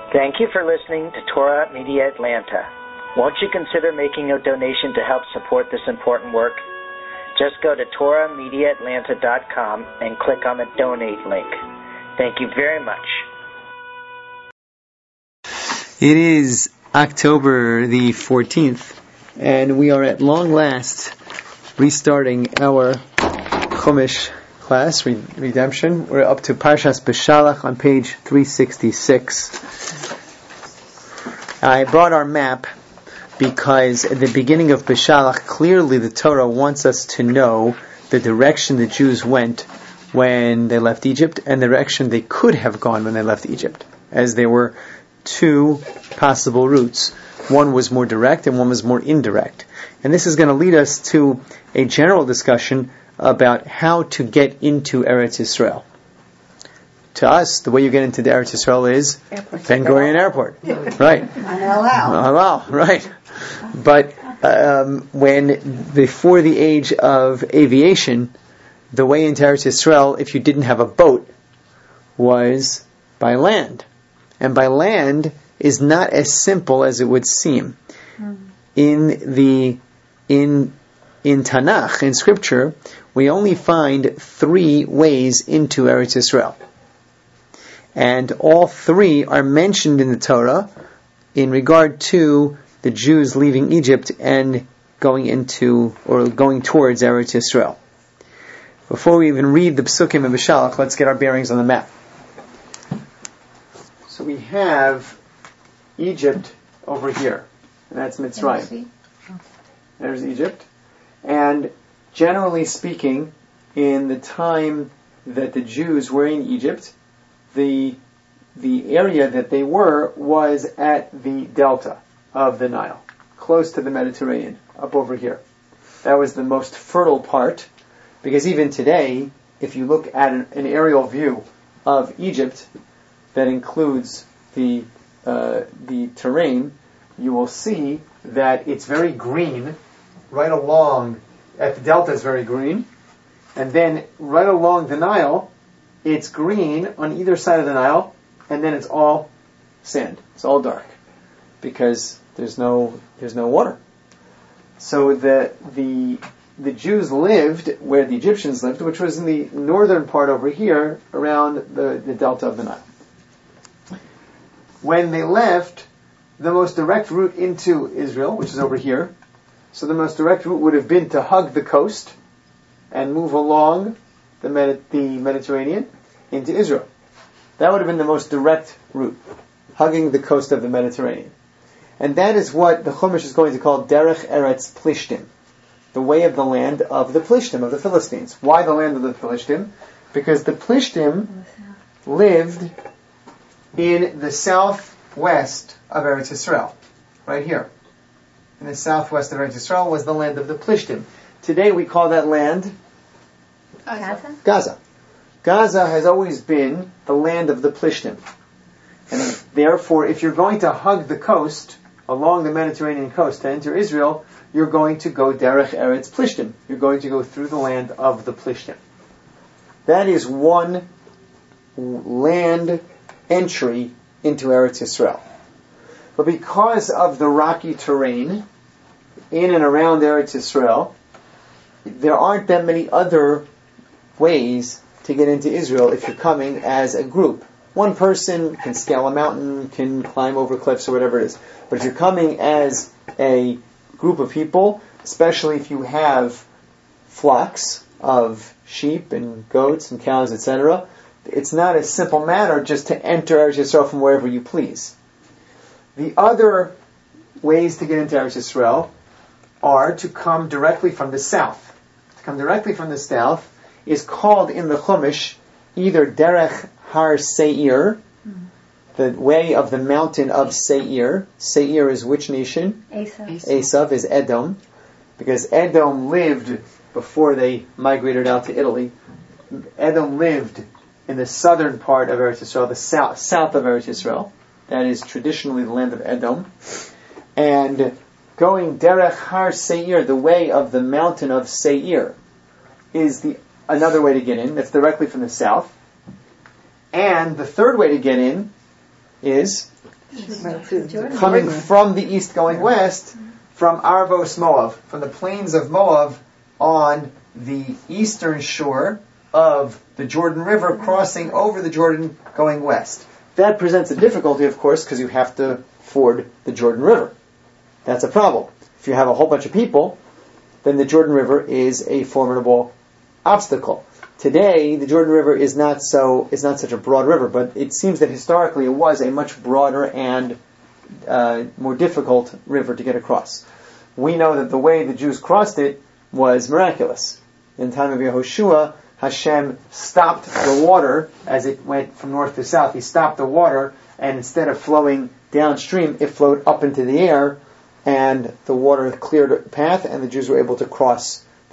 Thank you for listening to Torah Media Atlanta. Won't you consider making a donation to help support this important work? Just go to TorahMediaAtlanta.com and click on the donate link. Thank you very much. It is October the 14th, and we are at long last restarting our Chumash class, Redemption. We're up to Parshas Beshalach on page 366. I brought our map because at the beginning of Beshalach, clearly the Torah wants us to know the direction the Jews went when they left Egypt and the direction they could have gone when they left Egypt, as there were two possible routes. One was more direct and one was more indirect. And this is going to lead us to a general discussion about how to get into Eretz Yisrael. To us, the way you get into the Eretz Yisrael is Ben Gurion Airport. Right. Halal, right. But before the age of aviation, the way into Eretz Yisrael, if you didn't have a boat, was by land. And by land is not as simple as it would seem. In Tanakh, in Scripture, we only find 3 ways into Eretz Yisrael. And all 3 are mentioned in the Torah in regard to the Jews leaving Egypt and going towards Eretz Yisrael. Before we even read the Psukim of Beshalach, let's get our bearings on the map. So we have Egypt over here, and that's Mitzrayim. There's Egypt. And generally speaking, in the time that the Jews were in Egypt, the area that they were was at the delta of the Nile, close to the Mediterranean, up over here. That was the most fertile part, because even today, if you look at an aerial view of Egypt that includes the terrain, you will see that it's very green right along, at the delta is very green, and then right along the Nile, it's green on either side of the Nile, and then it's all sand. It's all dark, because there's no water. So the Jews lived where the Egyptians lived, which was in the northern part over here, around the delta of the Nile. When they left, the most direct route into Israel, which is over here, so the most direct route would have been to hug the coast and move along the Mediterranean into Israel. That would have been the most direct route, hugging the coast of the Mediterranean. And that is what the Chumash is going to call Derech Eretz Plishtim, the way of the land of the Plishtim, of the Philistines. Why the land of the Plishtim? Because the Plishtim lived in the southwest of Eretz Yisrael, right here. In the southwest of Eretz Yisrael was the land of the Plishtim. Today we call that land Gaza. Gaza has always been the land of the Plishtim. And therefore, if you're going to hug the coast, along the Mediterranean coast to enter Israel, you're going to go Derech Eretz Plishtim. You're going to go through the land of the Plishtim. That is one land entry into Eretz Yisrael. But because of the rocky terrain in and around Eretz Yisrael, there aren't that many other ways to get into Israel if you're coming as a group. One person can scale a mountain, can climb over cliffs or whatever it is. But if you're coming as a group of people, especially if you have flocks of sheep and goats and cows, etc., it's not a simple matter just to enter Eretz Yisrael from wherever you please. The other ways to get into Eretz Yisrael are to come directly from the south. To come directly from the south is called in the Chumash either Derech Har Seir, the way of the mountain of Seir. Seir is which nation? Esav is Edom, because Edom lived before they migrated out to Italy. Edom lived in the southern part of Eretz Yisrael, the south of Eretz Yisrael. That is traditionally the land of Edom. And going Derech Har Seir, the way of the mountain of Seir, is another way to get in. That's directly from the south. And the third way to get in is coming from the east going west, from Arvos Moav, from the plains of Moab on the eastern shore of the Jordan River, crossing over the Jordan going west. That presents a difficulty, of course, because you have to ford the Jordan River. That's a problem. If you have a whole bunch of people, then the Jordan River is a formidable obstacle. Today, the Jordan River is not such a broad river, but it seems that historically it was a much broader and more difficult river to get across. We know that the way the Jews crossed it was miraculous. In the time of Yehoshua, Hashem stopped the water as it went from north to south. He stopped the water, and instead of flowing downstream, it flowed up into the air, and the water cleared a path, and the Jews were able to cross the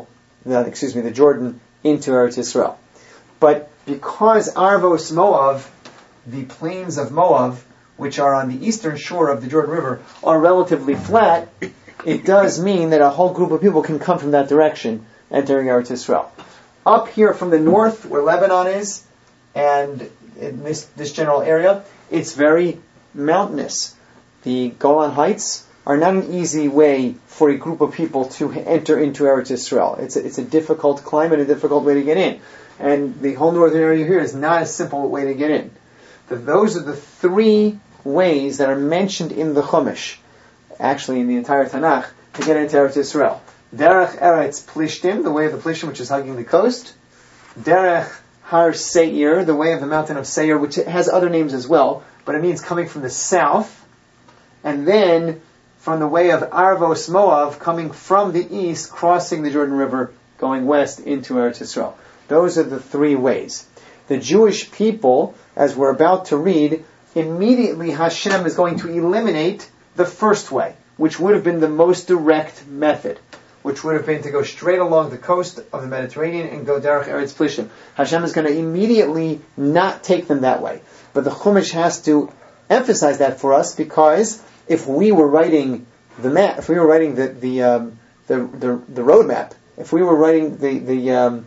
Jordan into Eretz Yisrael. But because Arvos Moav, the plains of Moab, which are on the eastern shore of the Jordan River, are relatively flat, it does mean that a whole group of people can come from that direction, entering Eretz Yisrael. Up here from the north, where Lebanon is, and in this general area, it's very mountainous. The Golan Heights are not an easy way for a group of people to enter into Eretz Yisrael. It's a difficult climate, a difficult way to get in. And the whole northern area here is not a simple way to get in. Those are the three ways that are mentioned in the Chumash, actually in the entire Tanakh, to get into Eretz Yisrael. Derech Eretz Plishtim, the way of the Plishtim, which is hugging the coast. Derech Har Seir, the way of the mountain of Seir, which has other names as well, but it means coming from the south. And then from the way of Arvos Moav, coming from the east, crossing the Jordan River, going west into Eretz Yisrael. Those are the three ways. The Jewish people, as we're about to read, immediately Hashem is going to eliminate the first way, which would have been the most direct method, which would have been to go straight along the coast of the Mediterranean and go Derech Eretz Plishtim. Hashem is going to immediately not take them that way. But the Chumash has to emphasize that for us, because if we were writing the map, if we were writing the road map, if we were writing the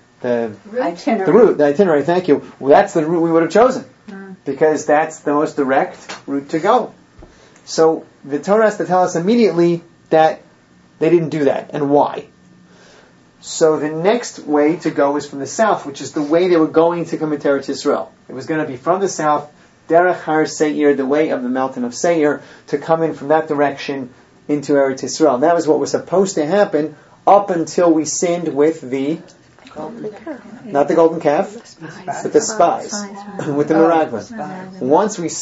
itinerary, thank you, well, that's the route we would have chosen, because that's the most direct route to go. So the Torah has to tell us immediately that they didn't do that, and why. So the next way to go is from the south, which is the way they were going to come into Eretz Yisrael. It was going to be from the south, Derech Har Seir, the way of the mountain of Seir, to come in from that direction into Eretz Yisrael. And that was what was supposed to happen up until we sinned with the not the golden calf, but the spies, with the meraglim. Once we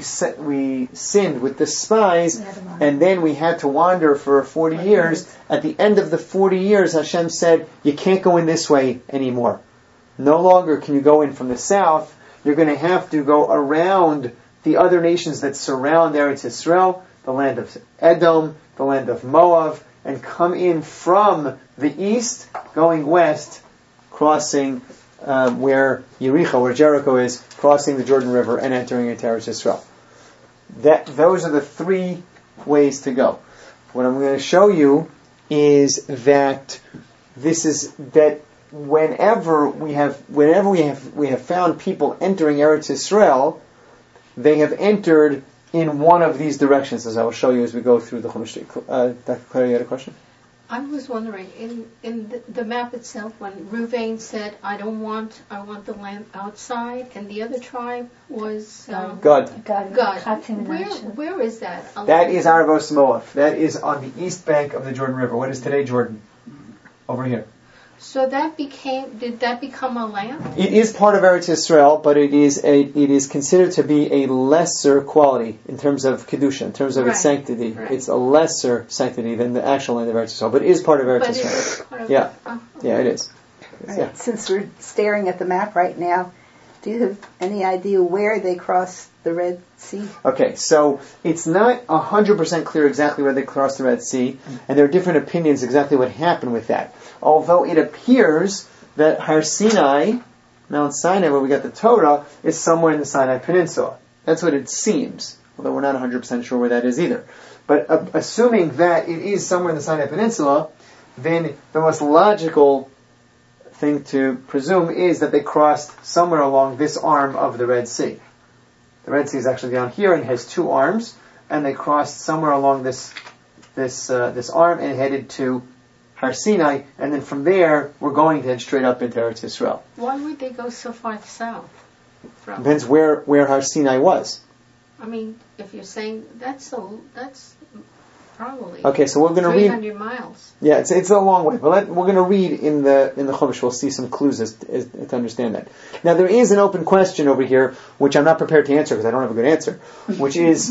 sinned with the spies, and then we had to wander for 40 years. At the end of the 40 years, Hashem said, you can't go in this way anymore. No longer can you go in from the south. You're going to have to go around the other nations that surround Eretz Yisrael, the land of Edom, the land of Moab, and come in from the east, going west, crossing where Yericho, where Jericho is, crossing the Jordan River and entering into Eretz Yisrael. Those are the three ways to go. What I'm going to show you is that whenever we have found people entering Eretz Yisrael, they have entered in one of these directions, as I will show you as we go through the Chumash. Dr. Claire, you had a question? I was wondering, in the map itself, when Ruvain said, I want the land outside, and the other tribe was Gad. Where is that? That is Arvos Moav. That is on the east bank of the Jordan River. What is today Jordan? Over here. So did that become a land? It is part of Eretz Yisrael, but it is considered to be a lesser quality in terms of Kedusha, in terms of its sanctity. Right. It's a lesser sanctity than the actual land of Eretz Yisrael, but it is part of Eretz Yisrael. Yeah, it is. Right. Yeah. Since we're staring at the map right now, do you have any idea where they crossed the Red Sea? Okay, so it's not 100% clear exactly where they crossed the Red Sea, and there are different opinions exactly what happened with that. Although it appears that Har Sinai, Mount Sinai, where we got the Torah, is somewhere in the Sinai Peninsula. That's what it seems, although we're not 100% sure where that is either. But assuming that it is somewhere in the Sinai Peninsula, then the most logical thing to presume is that they crossed somewhere along this arm of the Red Sea. The Red Sea is actually down here and has two arms, and they crossed somewhere along this arm and headed to Har Sinai, and then from there we're going to head straight up into Eretz Yisrael. Why would they go so far south from? Depends where Har Sinai was. I mean, if you're saying that's probably Okay, so we're going to read. 300 miles. Yeah, it's a long way, but we're going to read in the Chumash. We'll see some clues as to understand that. Now there is an open question over here, which I'm not prepared to answer because I don't have a good answer. Which is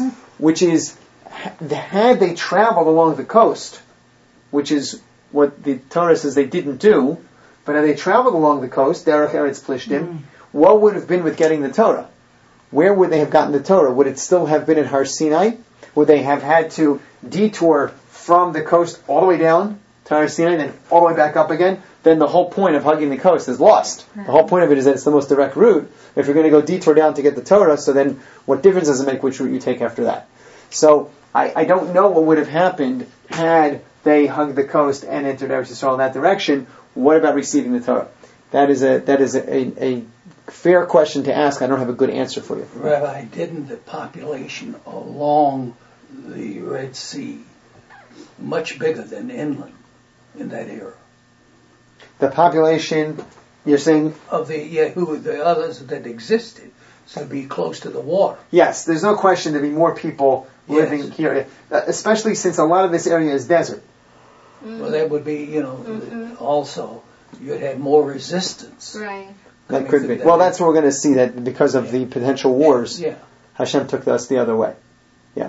had they traveled along the coast, which is what the Torah says they didn't do, but had they traveled along the coast, Derech Eretz Plishtim, what would have been with getting the Torah? Where would they have gotten the Torah? Would it still have been at Har Sinai? Would they have had to detour from the coast all the way down to Har Sinai and then all the way back up again? Then the whole point of hugging the coast is lost. The whole point of it is that it's the most direct route. If you're going to go detour down to get the Torah, so then what difference does it make which route you take after that? So I don't know what would have happened had they hugged the coast and entered Eretz Yisrael in that direction. What about receiving the Torah? That is a fair question to ask. I don't have a good answer for you. Rabbi, didn't the population along the Red Sea much bigger than inland in that era? The population, you're saying? Of the others that existed, so be close to the water. Yes, there's no question there'd be more people living here, especially since a lot of this area is desert. Well, that would be, also, you'd have more resistance. Right. That could be. Well, that's what we're going to see, that because of the potential wars, Hashem took us the other way. Yeah.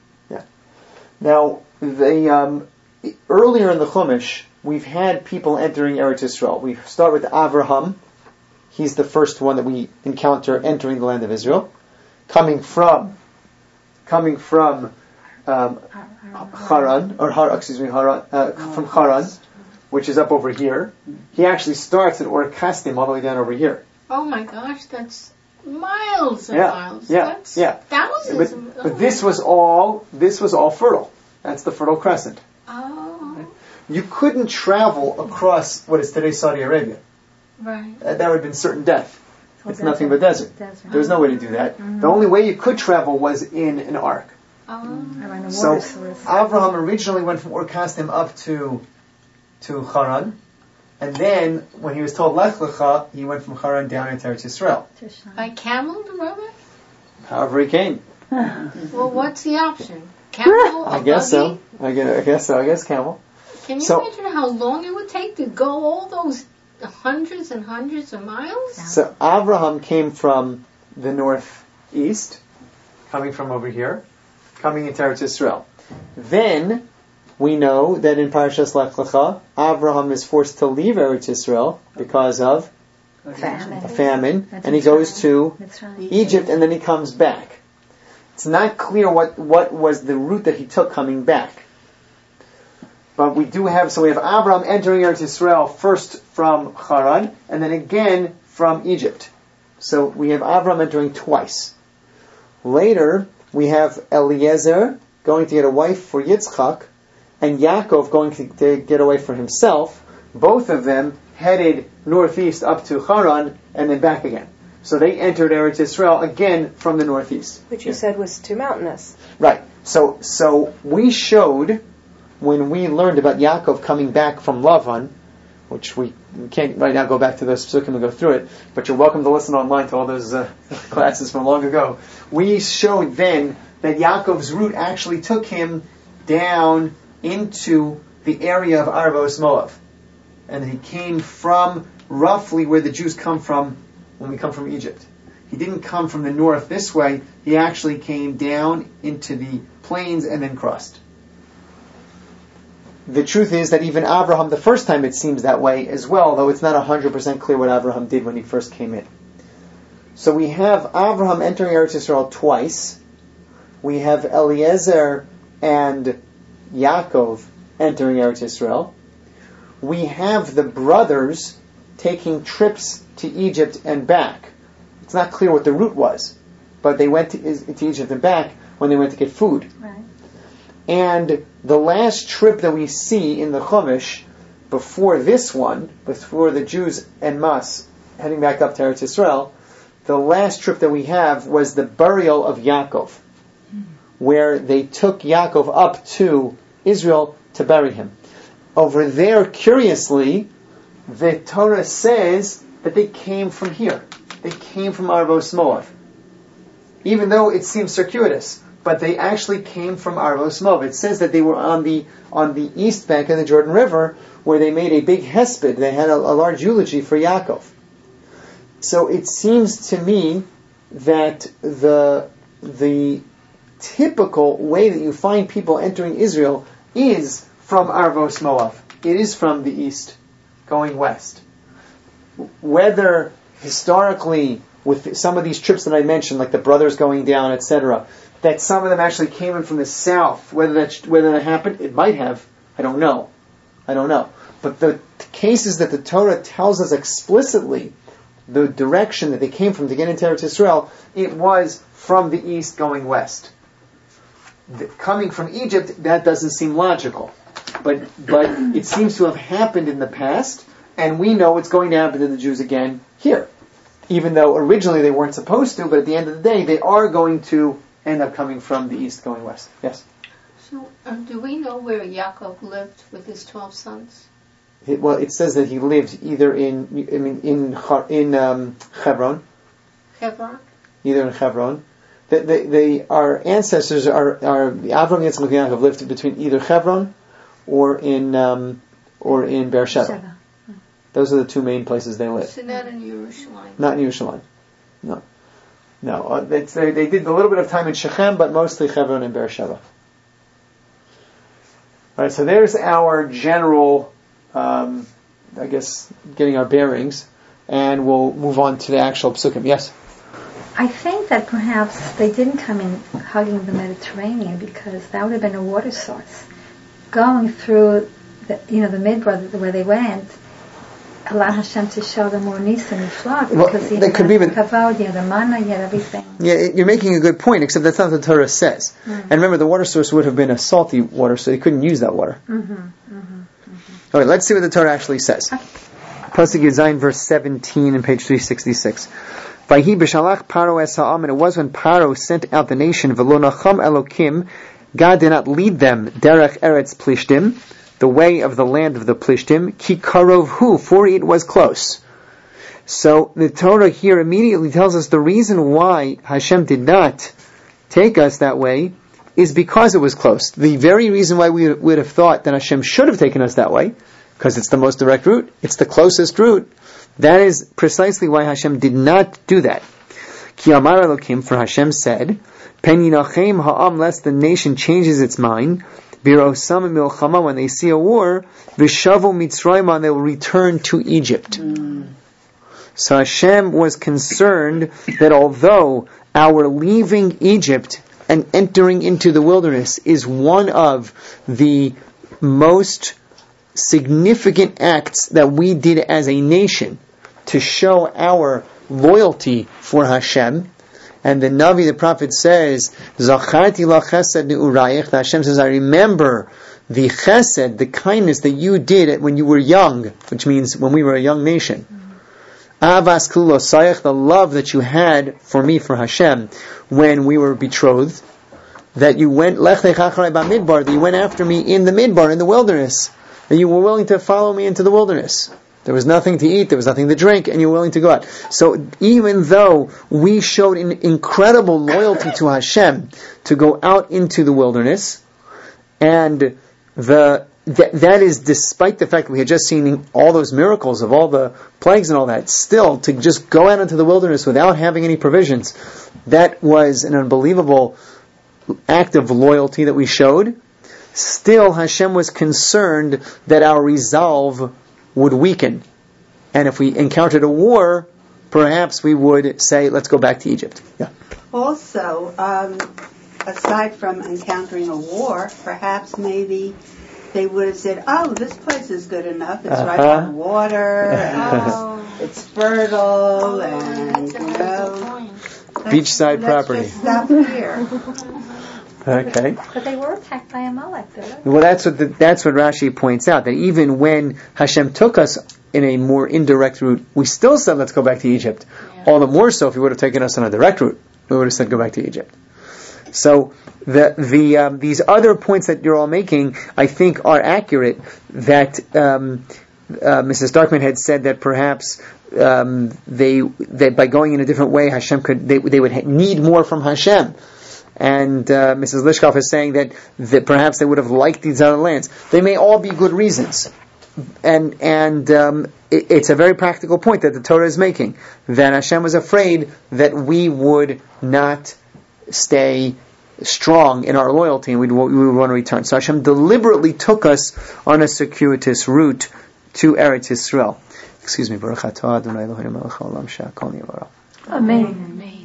Now, earlier in the Chumash, we've had people entering Eretz Yisrael. We start with Avraham. He's the first one that we encounter entering the land of Israel, coming from Haran, from Haran, which is up over here. He actually starts at Ur Kasdim all the way down over here. Oh my gosh, that's miles and miles. That's thousands. But this was all fertile. That's the Fertile Crescent. Oh. Right? You couldn't travel across what is today Saudi Arabia. Right. That would have been certain death. It's nothing but desert. There was no way to do that. The only way you could travel was in an ark. So Avraham originally went from Ur Kasdim up to Haran, and then when he was told Lech Lecha, he went from Haran down into Eretz Yisrael. By camel, Rabbi? However he came. Well, what's the option? Camel? I guess so. I guess camel. Can you imagine how long it would take to go all those hundreds and hundreds of miles? So Avraham came from the northeast, coming from over here, coming into Eretz Yisrael. Then we know that in Parashas Lech Lecha, Avraham is forced to leave Eretz Yisrael because of a famine, and he goes to Egypt, and then he comes back. It's not clear what was the route that he took coming back. But we have Abraham entering Eretz Yisrael first from Haran, and then again from Egypt. So we have Abraham entering twice. Later, we have Eliezer going to get a wife for Yitzchak, and Yaakov going to get away for himself. Both of them headed northeast up to Haran, and then back again. So they entered Eretz Yisrael again from the northeast. Which you said was too mountainous. Right. So we showed, when we learned about Yaakov coming back from Lavan, which we can't right now go back to those psukim and go through it, but you're welcome to listen online to all those classes from long ago. We showed then that Yaakov's route actually took him down into the area of Arvos Moav. And he came from roughly where the Jews come from when we come from Egypt. He didn't come from the north this way. He actually came down into the plains and then crossed. The truth is that even Abraham, the first time it seems that way as well, though it's not 100% clear what Abraham did when he first came in. So we have Abraham entering Eretz Yisrael twice. We have Eliezer and Yaakov entering Eretz Yisrael. We have the brothers taking trips to Egypt and back. It's not clear what the route was, but they went to Egypt and back when they went to get food. Right. And the last trip that we see in the Chumash, before this one, before the Jews en masse heading back up to Eretz Yisrael, the last trip that we have was the burial of Yaakov, where they took Yaakov up to Israel to bury him. Over there, curiously, the Torah says that they came from here. They came from Arvos Moav. Even though it seems circuitous, but they actually came from Arvos Moav. It says that they were on the east bank of the Jordan River, where they made a big hesped. They had a large eulogy for Yaakov. So it seems to me that the typical way that you find people entering Israel is from Arvos Moav. It is from the east, going west. Whether historically, with some of these trips that I mentioned, like the brothers going down, etc., that some of them actually came in from the south, whether that happened, it might have. I don't know. But the cases that the Torah tells us explicitly, the direction that they came from to get into Eretz Yisrael, it was from the east going west. Coming from Egypt, that doesn't seem logical. But it seems to have happened in the past, and we know it's going to happen to the Jews again here. Even though originally they weren't supposed to, but at the end of the day, they are going to end up coming from the east going west. Yes? So, do we know where Yaakov lived with his 12 sons? It says that he lived either in Hebron. Hebron? Either in Hebron. Our ancestors are Avram, Yitzchak, and Yaakov lived between either Hebron or in Beersheba. Those are the two main places they lived. So not in Yerushalayim. Not in Yerushalayim. No. They did a little bit of time in Shechem, but mostly Hebron and Beersheba. All right, so there's our general, getting our bearings, and we'll move on to the actual psukim. Yes? I think that perhaps they didn't come in hugging the Mediterranean because that would have been a water source. Going through the Midbar where they went, allowed Hashem to show them more Nisa and Nifla because he had the kavod, he had the manna, he had everything. Yeah, you're making a good point, except that's not what the Torah says. And remember, the water source would have been a salty water, so they couldn't use that water. All right, let's see what the Torah actually says. Pasuk Yud verse 17 on page 366. Vayhi b'shalach Paro es ha'am, and it was when Paro sent out the nation, v'lo nacham Elokim, God did not lead them, derech eretz plishtim, the way of the land of the plishtim, ki karov hu, for it was close. So the Torah here immediately tells us the reason why Hashem did not take us that way is because it was close. The very reason why we would have thought that Hashem should have taken us that way, because it's the most direct route, it's the closest route, that is precisely why Hashem did not do that. Ki amar Elokim, for Hashem said, Pen yinachem ha'am, lest the nation changes its mind, birosam milchama, when they see a war, v'shavu mitzrayim, they will return to Egypt. So Hashem was concerned that although our leaving Egypt and entering into the wilderness is one of the most significant acts that we did as a nation to show our loyalty for Hashem, and the Navi, the prophet says, Zacharti la chesed ne'urayich, Hashem says, I remember the chesed, the kindness that you did when you were young, which means when we were a young nation. Avas kulosayich, the love that you had for me, for Hashem, when we were betrothed, that you went, lech lechacharei b'midbar, that you went after me in the midbar, in the wilderness, that you were willing to follow me into the wilderness. There was nothing to eat, there was nothing to drink, and you were willing to go out. So even though we showed an incredible loyalty to Hashem to go out into the wilderness, and that is despite the fact that we had just seen all those miracles of all the plagues and all that, still to just go out into the wilderness without having any provisions, that was an unbelievable act of loyalty that we showed. Still, Hashem was concerned that our resolve would weaken. And if we encountered a war, perhaps we would say, let's go back to Egypt. Yeah. Also, aside from encountering a war, perhaps maybe they would have said, oh, this place is good enough. It's right on water, and it's fertile, and, beachside property. Just stop here. Okay. But they were attacked by Amalek, though. Well, that's what Rashi points out, that even when Hashem took us in a more indirect route, we still said let's go back to Egypt. Yeah. All the more so if he would have taken us on a direct route, we would have said go back to Egypt. So these other points that you're all making, I think, are accurate. That Mrs. Darkman had said that perhaps that by going in a different way, Hashem they would need more from Hashem. And Mrs. Lishkoff is saying that perhaps they would have liked these other lands. They may all be good reasons, and it's a very practical point that the Torah is making, that Hashem was afraid that we would not stay strong in our loyalty and we would want to return. So Hashem deliberately took us on a circuitous route to Eretz Yisrael. Excuse me. Baruch atah Adonai Eloheinu melech haolam she'akol nivara. Amen.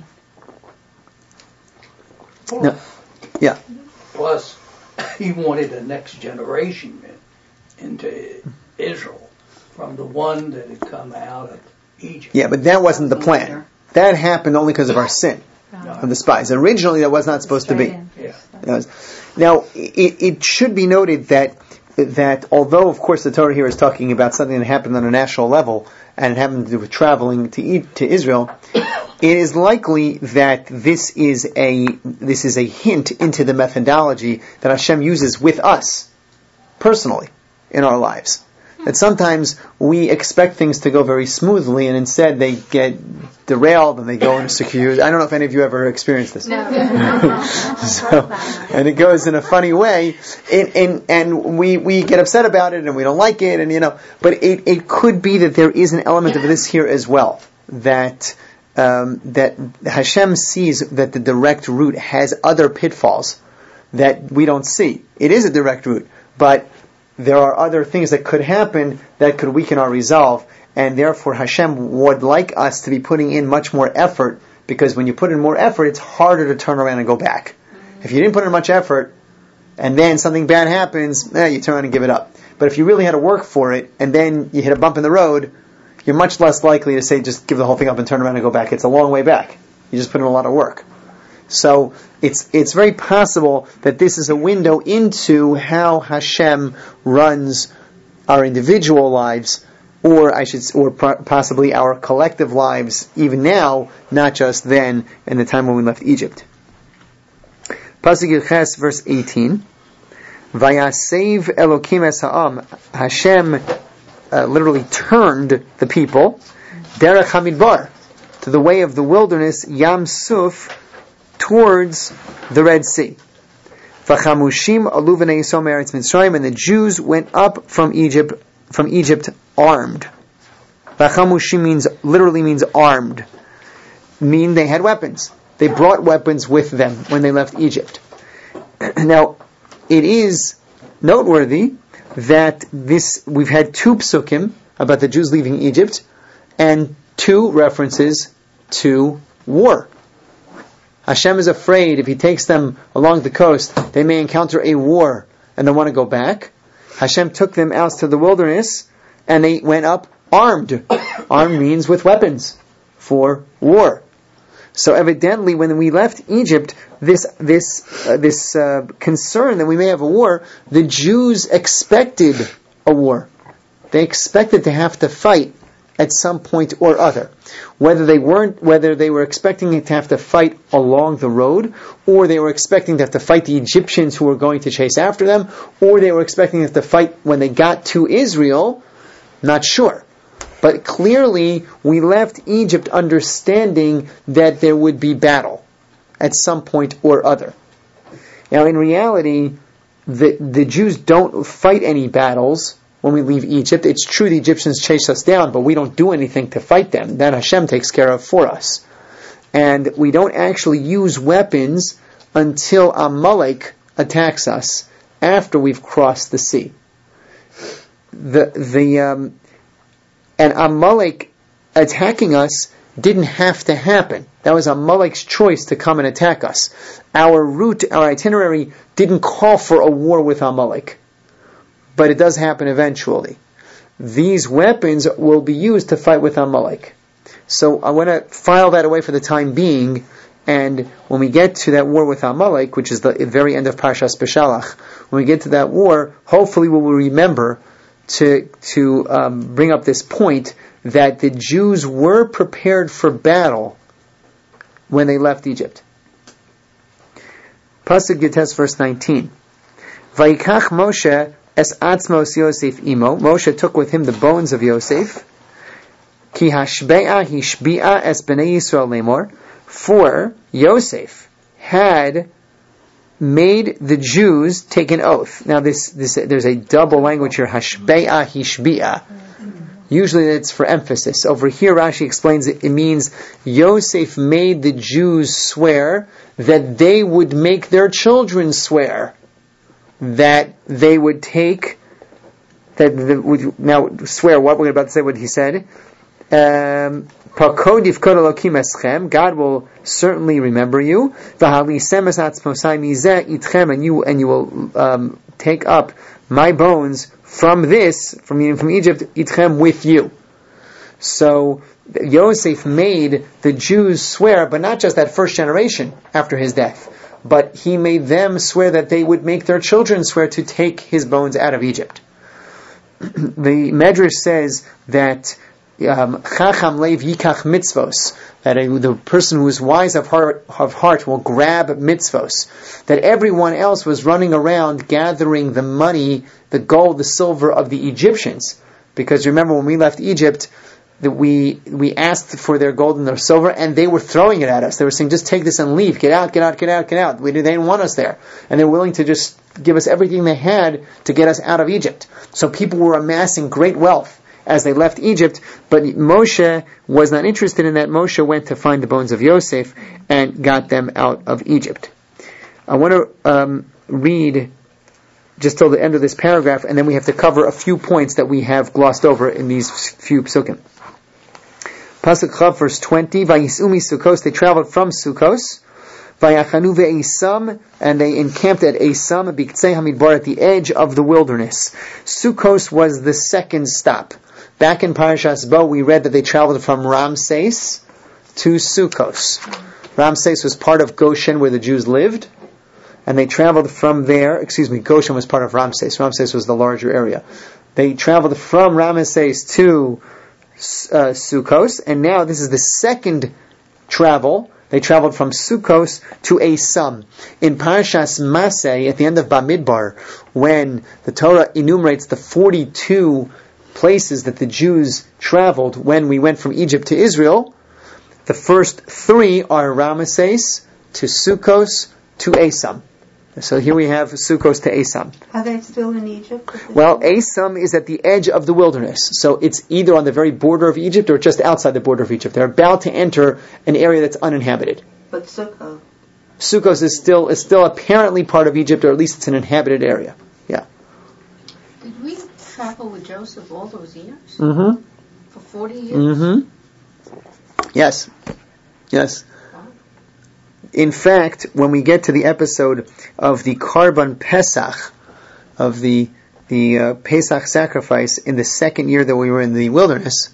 No. Yeah. Plus, he wanted a next generation into Israel from the one that had come out of Egypt. Yeah, but that wasn't the plan. That happened only because of our sin. Of the spies. Originally, that was not supposed to be. Yeah. Now, it should be noted that although, of course, the Torah here is talking about something that happened on a national level, and it happened to do with traveling to Israel, it is likely that this is a hint into the methodology that Hashem uses with us, personally, in our lives. That sometimes we expect things to go very smoothly, and instead they get derailed and they go into security. I don't know if any of you ever experienced this. No. And it goes in a funny way, and we get upset about it and we don't like it, and but it could be that there is an element of this here as well, that Hashem sees that the direct route has other pitfalls that we don't see. It is a direct route, but there are other things that could happen that could weaken our resolve, and therefore Hashem would like us to be putting in much more effort, because when you put in more effort, it's harder to turn around and go back. If you didn't put in much effort, and then something bad happens, you turn around and give it up. But if you really had to work for it, and then you hit a bump in the road, you're much less likely to say, just give the whole thing up and turn around and go back. It's a long way back. You just put in a lot of work. So it's very possible that this is a window into how Hashem runs our individual lives, or possibly our collective lives, even now, not just then, in the time when we left Egypt. Pasuk Yches, verse 18. Vayasev Elokim es ha'am. Hashem literally turned the people, Derech Hamidbar, to the way of the wilderness, Yam Suf, towards the Red Sea. Vachamushim alu v'nei Yisrael me'eretz Mitzrayim, and the Jews went up from Egypt armed. Vachamushim literally means armed. They had weapons. They brought weapons with them when they left Egypt. Now, it is noteworthy that we've had 2 psukim about the Jews leaving Egypt, and 2 references to war. Hashem is afraid if He takes them along the coast, they may encounter a war and they want to go back. Hashem took them out to the wilderness and they went up armed. Armed means with weapons for war. So evidently, when we left Egypt, this concern that we may have a war, the Jews expected a war. They expected to have to fight at some point or other. Whether they were expecting to have to fight along the road, or they were expecting to have to fight the Egyptians who were going to chase after them, or they were expecting to have to fight when they got to Israel, not sure. But clearly, we left Egypt understanding that there would be battle at some point or other. Now, in reality, the Jews don't fight any battles when we leave Egypt. It's true the Egyptians chase us down, but we don't do anything to fight them. That Hashem takes care of for us. And we don't actually use weapons until Amalek attacks us after we've crossed the sea. And Amalek attacking us didn't have to happen. That was Amalek's choice to come and attack us. Our route, our itinerary, didn't call for a war with Amalek. But it does happen eventually. These weapons will be used to fight with Amalek. So I want to file that away for the time being, and when we get to that war with Amalek, which is the very end of Parshas Beshalach, when we get to that war, hopefully we will remember to bring up this point that the Jews were prepared for battle when they left Egypt. Pasuk Gites, verse 19. Vayikach Moshe es atzmos Yosef imo. Moshe took with him the bones of Yosef. Ki hashbe'a hishbi'a es bnei Yisrael lemor. For Yosef had made the Jews take an oath. Now there's a double language here, hashbe'a hishbi'a. Usually it's for emphasis. Over here Rashi explains it means Yosef made the Jews swear that they would make their children swear that they would take, now swear what? We're about to say what he said. God will certainly remember you, and you will take up my bones from Egypt, itchem, with you. So Yosef made the Jews swear, but not just that first generation after his death, but he made them swear that they would make their children swear to take his bones out of Egypt. The Medrash says that Chacham Lev Yikach Mitzvos, that the person who is wise of heart will grab mitzvos. That everyone else was running around gathering the money, the gold, the silver of the Egyptians. Because remember, when we left Egypt, that we asked for their gold and their silver, and they were throwing it at us. They were saying, just take this and leave. Get out, get out, get out, get out. They didn't want us there. And they were willing to just give us everything they had to get us out of Egypt. So people were amassing great wealth as they left Egypt, but Moshe was not interested in that. Moshe went to find the bones of Yosef and got them out of Egypt. I want to read just till the end of this paragraph, and then we have to cover a few points that we have glossed over in these few psukim. Pasuk Chav, verse 20, Vayisumi Sukkos, they traveled from Sukkos, Vayachanu ve'esam, and they encamped at Esam, Biktzei Hamidbar, at the edge of the wilderness. Sukkos was the second stop. Back in Parashas Bo, we read that they traveled from Ramses to Sukkos. Ramses was part of Goshen, where the Jews lived, and they traveled from there. Goshen was part of Ramses. Ramses was the larger area. They traveled from Ramses to Sukkos, and now this is the second travel. They traveled from Sukkos to Esam. In Parashas Maseh, at the end of Bamidbar, when the Torah enumerates the 42 places that the Jews traveled when we went from Egypt to Israel, the first 3 are Ramesses to Sukkos to Esam. So here we have Sukkos to Esam. Are they still in Egypt? Well, Esam is at the edge of the wilderness. So it's either on the very border of Egypt or just outside the border of Egypt. They're about to enter an area that's uninhabited. But Sukkos is still apparently part of Egypt, or at least it's an inhabited area. Yeah. Did we travel with Joseph all those years? Mm-hmm. For 40 years? Mm-hmm. Yes. Wow. In fact, when we get to the episode of the Karban Pesach, of the Pesach sacrifice in the second year that we were in the wilderness,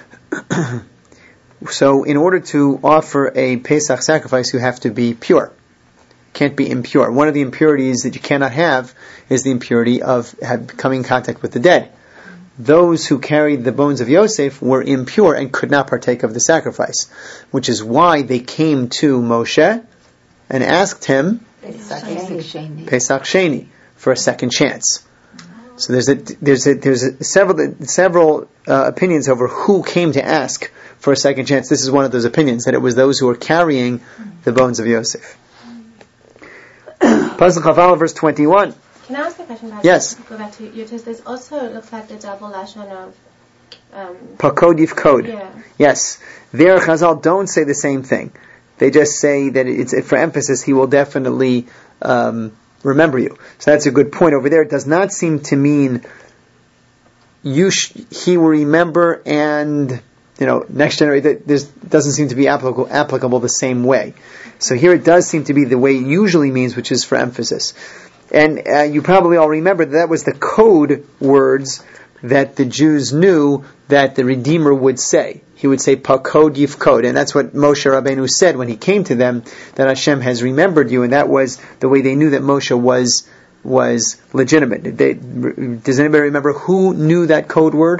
so in order to offer a Pesach sacrifice, you have to be pure. Can't be impure. One of the impurities that you cannot have is the impurity of coming in contact with the dead. Those who carried the bones of Yosef were impure and could not partake of the sacrifice, which is why they came to Moshe and asked him Pesach Sheni for a second chance. So there's several opinions over who came to ask for a second chance. This is one of those opinions, that it was those who were carrying the bones of Yosef. Pasuk Chaval, verse 21. Can I ask a question? Yes. Go back to Yotis. There's also, it looks like the double lashon of Pakod Yifkod. Yeah. Yes. There Chazal don't say the same thing. They just say that it's for emphasis, he will definitely remember you. So that's a good point over there. It does not seem to mean he will remember and next generation. This doesn't seem to be applicable the same way. So here it does seem to be the way it usually means, which is for emphasis. And you probably all remember that was the code words that the Jews knew that the Redeemer would say. He would say, Pakod Yifkod. And that's what Moshe Rabbeinu said when he came to them, that Hashem has remembered you. And that was the way they knew that Moshe was was legitimate. Does anybody remember who knew that code word?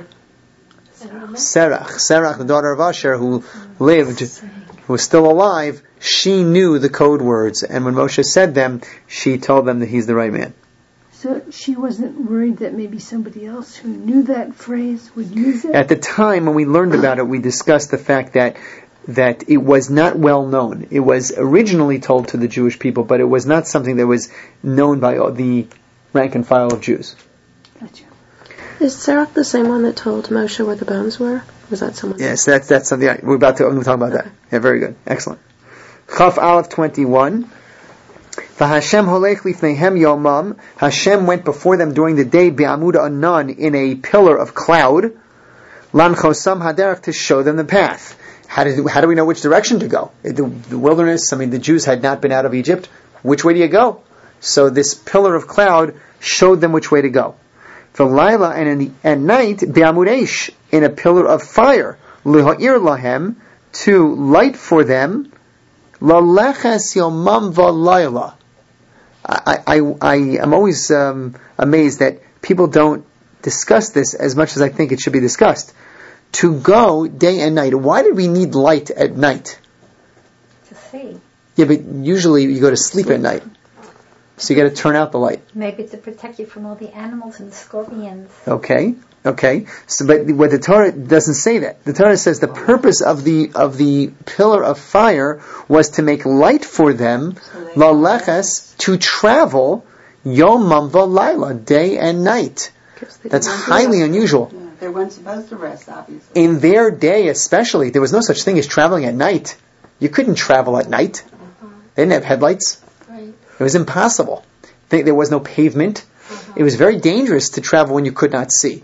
Serach, the daughter of Asher, who lived, who was still alive, she knew the code words, and when Moshe said them, she told them that he's the right man. So she wasn't worried that maybe somebody else who knew that phrase would use it? At the time when we learned about it, we discussed the fact that it was not well known. It was originally told to the Jewish people, but it was not something that was known by the rank and file of Jews. Gotcha. Is Serach the same one that told Moshe where the bones were? Was that someone? Yes, that's something I'm going to talk about that. Yeah, very good. Excellent. Chaf Aleph 21. V'Hashem holech lifneihem yomam. Hashem went before them during the day bi'amud anan, in a pillar of cloud. Lanchosam haderach, to show them the path. How do we know which direction to go? The wilderness, the Jews had not been out of Egypt. Which way do you go? So this pillar of cloud showed them which way to go. V'layla, and at night, bi'amud eish, in a pillar of fire. Liha'ir lahem, to light for them. Laleches yomam v'layla. I am always amazed that people don't discuss this as much as I think it should be discussed. To go day and night. Why do we need light at night? To see. Yeah, but usually you go to sleep at night. So you got to turn out the light. Maybe to protect you from all the animals and the scorpions. Okay. So, but what the Torah doesn't say that. The Torah says the purpose of the pillar of fire was to make light for them, laleches, to travel, yomam v'layla, day and night. That's highly unusual. Yeah, they weren't supposed to rest, obviously. In their day especially, there was no such thing as traveling at night. You couldn't travel at night. They didn't have headlights. Right. It was impossible. There was no pavement. It was very dangerous to travel when you could not see.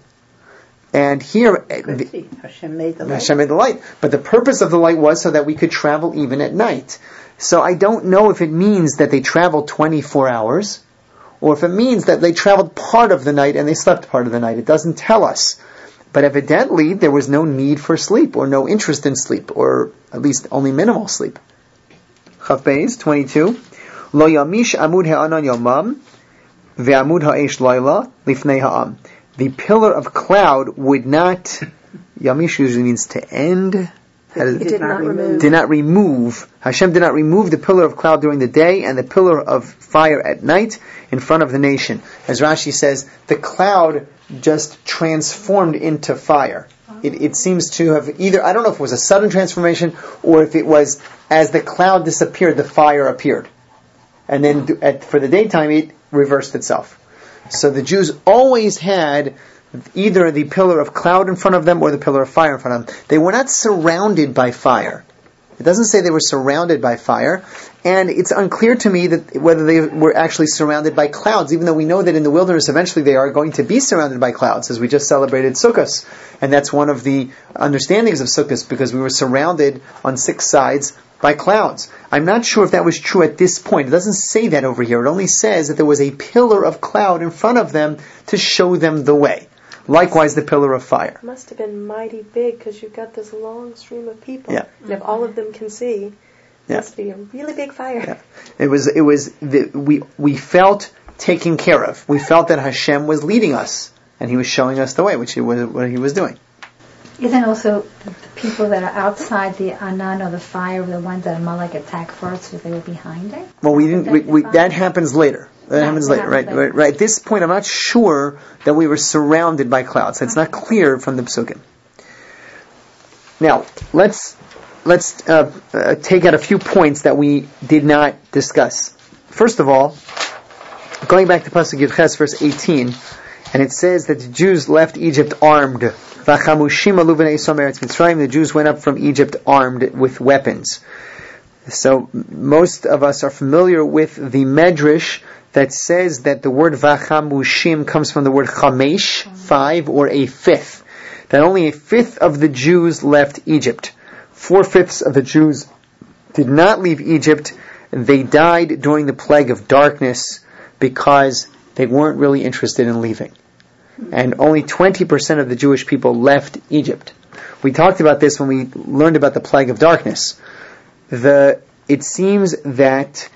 And here, Hashem made the light. Hashem made the light. But the purpose of the light was so that we could travel even at night. So I don't know if it means that they traveled 24 hours, or if it means that they traveled part of the night and they slept part of the night. It doesn't tell us. But evidently, there was no need for sleep, or no interest in sleep, or at least only minimal sleep. Chaf Beis 22. Lo yamish amud ha'anan yomam, ve'amud ha'esh layla lifnei ha'am. The pillar of cloud would not, yamish usually means to end. It did not remove. Did not remove. Hashem did not remove the pillar of cloud during the day and the pillar of fire at night in front of the nation. As Rashi says, the cloud just transformed into fire. It seems to have either, I don't know if it was a sudden transformation or if it was as the cloud disappeared, the fire appeared. And then for the daytime, it reversed itself. So the Jews always had either the pillar of cloud in front of them or the pillar of fire in front of them. They were not surrounded by fire. It doesn't say they were surrounded by fire, and it's unclear to me that whether they were actually surrounded by clouds, even though we know that in the wilderness eventually they are going to be surrounded by clouds, as we just celebrated Sukkot. And that's one of the understandings of Sukkot, because we were surrounded on 6 sides by clouds. I'm not sure if that was true at this point. It doesn't say that over here. It only says that there was a pillar of cloud in front of them to show them the way. Likewise, the pillar of fire. It must have been mighty big, because you've got this long stream of people. Yeah. And if all of them can see, it must be a really big fire. Yeah. We felt taken care of. We felt that Hashem was leading us, and He was showing us the way, which was what He was doing. Isn't also the people that are outside the Anan or the fire the ones that Amalek attacked first, so they were behind it? Well, that happens later. That happens later, right. At this point, I'm not sure that we were surrounded by clouds. It's not clear from the Psukim. Now, let's take out a few points that we did not discuss. First of all, going back to Pasuk Yud Ches, verse 18, and it says that the Jews left Egypt armed. The Jews went up from Egypt armed with weapons. So most of us are familiar with the Medrash that says that the word vachamushim comes from the word chamesh, 5 or a fifth. That only a fifth of the Jews left Egypt. 4/5 of the Jews did not leave Egypt. They died during the plague of darkness because they weren't really interested in leaving. And only 20% of the Jewish people left Egypt. We talked about this when we learned about the plague of darkness. It seems that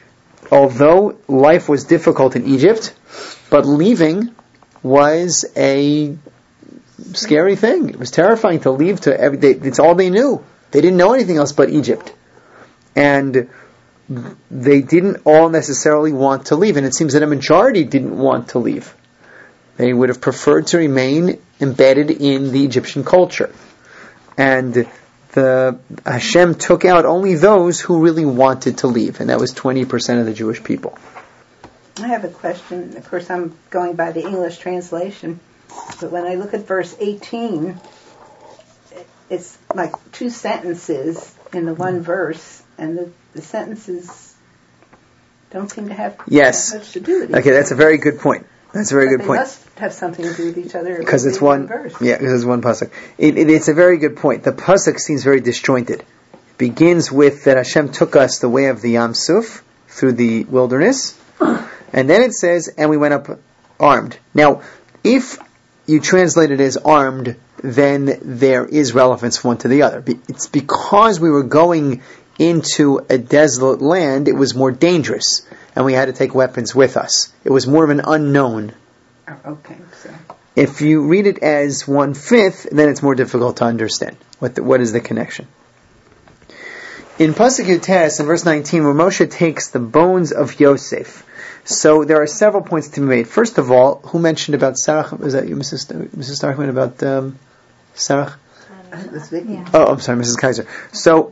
although life was difficult in Egypt, but leaving was a scary thing. It was terrifying to leave it's all they knew. They didn't know anything else but Egypt. And they didn't all necessarily want to leave, and it seems that a majority didn't want to leave. They would have preferred to remain embedded in the Egyptian culture. And Hashem took out only those who really wanted to leave, and that was 20% of the Jewish people. I have a question. Of course, I'm going by the English translation, but when I look at verse 18, it's like two sentences in the one verse, and the sentences don't seem to have much to do with each other. Okay, that's a very good point. That's a very good point. They must have something to do with each other. Because it's one verse. Yeah, because it's one pasuk. It's a very good point. The pasuk seems very disjointed. It begins with that Hashem took us the way of the Yam Suf through the wilderness, and then it says, and we went up armed. Now, if you translate it as armed, then there is relevance one to the other. It's because we were going into a desolate land, it was more dangerous, and we had to take weapons with us. It was more of an unknown. Okay. So. If you read it as 1/5, then it's more difficult to understand. What is the connection? In Pasuk Yutes, in verse 19, where Moshe takes the bones of Yosef, so there are several points to be made. First of all, who mentioned about Sarach? Was that you, Mrs. Starkman, about Sarach? Yeah. Oh, I'm sorry, Mrs. Kaiser. So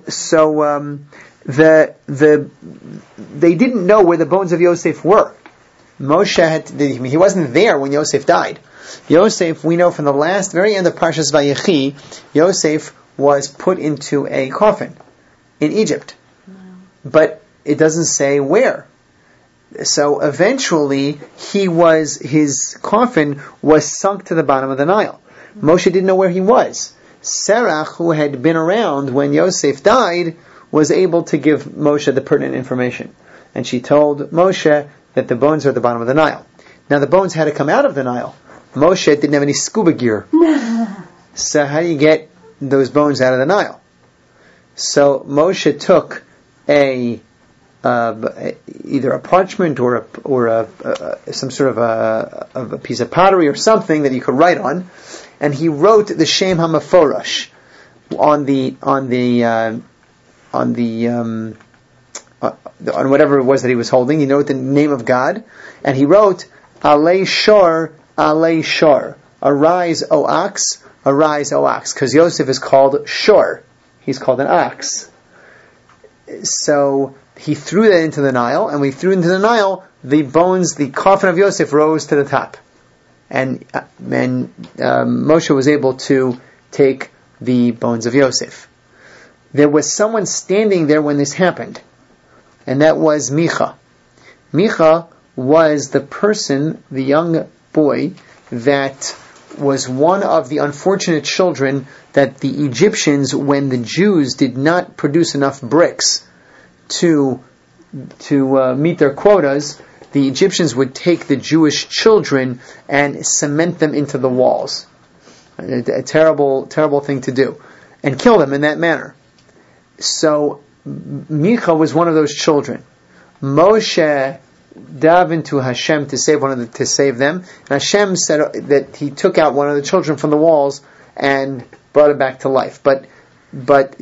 they didn't know where the bones of Yosef were. Moshe he wasn't there when Yosef died. Yosef, we know from the very end of Parshas Vayechi, Yosef was put into a coffin in Egypt. Wow. But it doesn't say where. So eventually his coffin was sunk to the bottom of the Nile. Moshe didn't know where he was. Serach, who had been around when Yosef died, was able to give Moshe the pertinent information. And she told Moshe that the bones are at the bottom of the Nile. Now the bones had to come out of the Nile. Moshe didn't have any scuba gear. So how do you get those bones out of the Nile? So Moshe took either a parchment or some sort of a piece of pottery or something that you could write on, and he wrote the Shem HaMeforash on whatever it was that he was holding. He wrote the name of God, and he wrote Alei Shor, arise, O ox, because Yosef is called Shor. He's called an ox. So he threw that into the Nile, and when he threw it into the Nile, the coffin of Yosef rose to the top. And Moshe was able to take the bones of Yosef. There was someone standing there when this happened, and that was Micha. Micha was the young boy, that was one of the unfortunate children that the Egyptians, when the Jews did not produce enough bricks to meet their quotas, the Egyptians would take the Jewish children and cement them into the walls. A terrible, terrible thing to do. And kill them in that manner. So, Micha was one of those children. Moshe davened to Hashem to save them. And Hashem said that he took out one of the children from the walls and brought it back to life. But what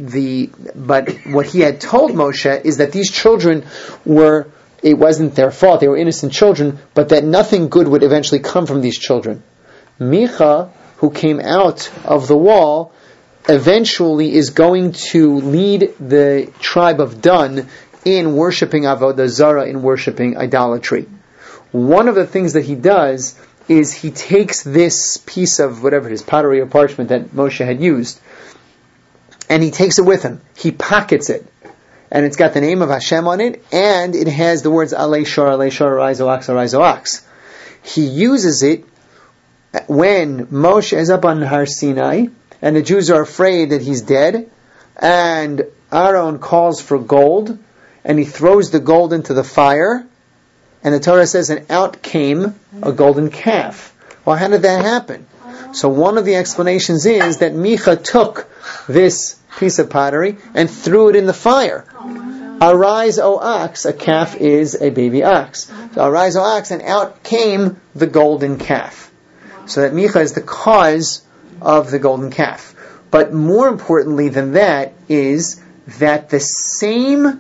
he had told Moshe is that these children it wasn't their fault, they were innocent children, but that nothing good would eventually come from these children. Micha, who came out of the wall, eventually is going to lead the tribe of Dan in worshipping Avodah Zarah, in worshipping idolatry. One of the things that he does is he takes this piece of whatever it is, pottery or parchment that Moshe had used, and he takes it with him. He pockets it. And it's got the name of Hashem on it, and it has the words Alei Shor, arise, O ox. He uses it when Moshe is up on Har Sinai, and the Jews are afraid that he's dead, and Aaron calls for gold, and he throws the gold into the fire, and the Torah says, and out came a golden calf. Well, how did that happen? So one of the explanations is that Micha took this piece of pottery and threw it in the fire. Arise, O ox, a calf is a baby ox. So arise, O ox, and out came the golden calf. So that Micha is the cause of the golden calf. But more importantly than that is that the same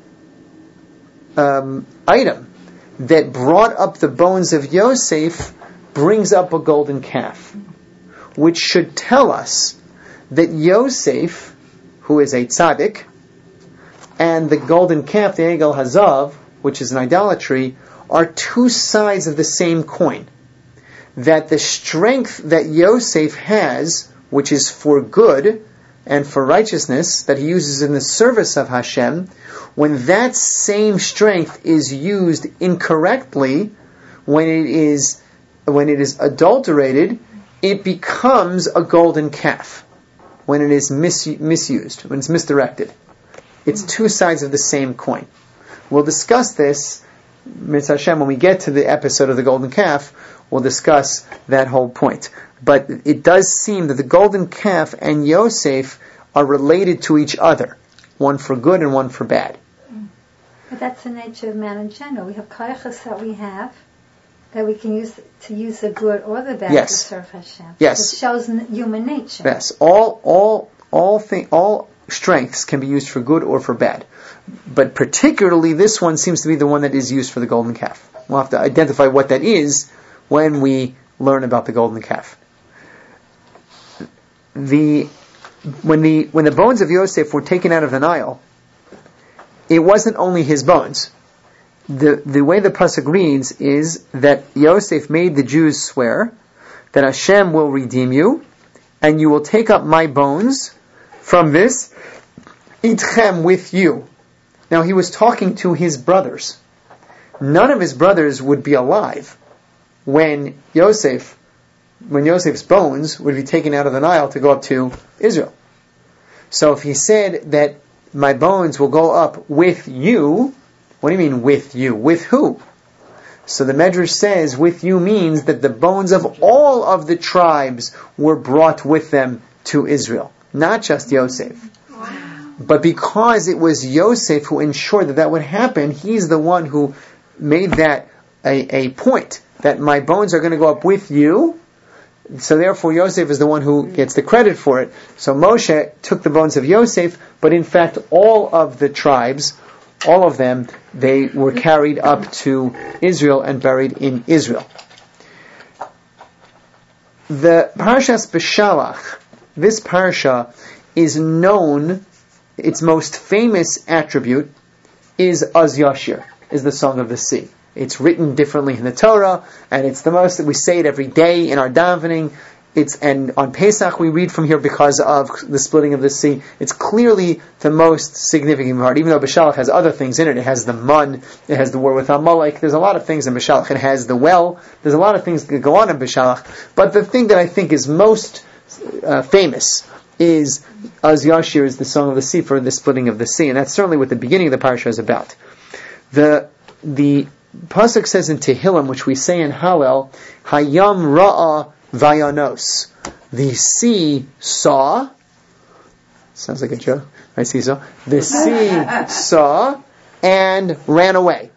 item that brought up the bones of Yosef brings up a golden calf, which should tell us that Yosef, who is a tzaddik, and the golden calf, the Egel Hazav, which is an idolatry, are two sides of the same coin. That the strength that Yosef has, which is for good and for righteousness, that he uses in the service of Hashem, when that same strength is used incorrectly, when it is adulterated, it becomes a golden calf. When it is misused, when it's misdirected. It's two sides of the same coin. We'll discuss this, Mitzvah Hashem, when we get to the episode of the golden calf, we'll discuss that whole point. But it does seem that the golden calf and Yosef are related to each other, one for good and one for bad. But that's the nature of man in general. We have koyachos that we have, that we can use to use the good or the bad to serve Hashem. Yes. It shows human nature. Yes. All strengths can be used for good or for bad. But particularly this one seems to be the one that is used for the golden calf. We'll have to identify what that is when we learn about the golden calf. When the bones of Yosef were taken out of the Nile, it wasn't only his bones. The way the pasuk reads is that Yosef made the Jews swear that Hashem will redeem you, and you will take up my bones from this, itchem, with you. Now he was talking to his brothers. None of his brothers would be alive when Yosef's bones would be taken out of the Nile to go up to Israel. So if he said that my bones will go up with you, what do you mean with you? With who? So the Medrash says with you means that the bones of all of the tribes were brought with them to Israel. Not just Yosef. Wow. But because it was Yosef who ensured that would happen, he's the one who made that a point, that my bones are going to go up with you. So therefore Yosef is the one who gets the credit for it. So Moshe took the bones of Yosef, but in fact all of the tribes, all of them, they were carried up to Israel and buried in Israel. The Parshas Beshalach, this parsha is known, its most famous attribute is Az Yashir, is the Song of the Sea. It's written differently in the Torah, and it's the most that we say it every day in our davening. And on Pesach we read from here because of the splitting of the sea. It's clearly the most significant part, even though Beshalach has other things in it. It has the mun, it has the war with Amalek. There's a lot of things in Beshalach. It has the well. There's a lot of things that go on in Beshalach. But the thing that I think is most famous is Az Yashir, is the Song of the Sea, for the splitting of the sea. And that's certainly what the beginning of the parsha is about. The pasuk says in Tehillim, which we say in Hallel, Hayam Ra'ah Vayanos. The sea saw. Sounds like a joke. I see so. The sea saw and ran away.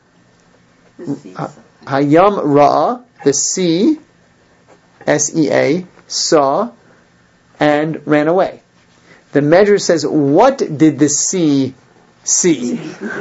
Hayam Ra'ah, the sea, S-E-A, saw and ran away. The Medrash says, what did the sea see?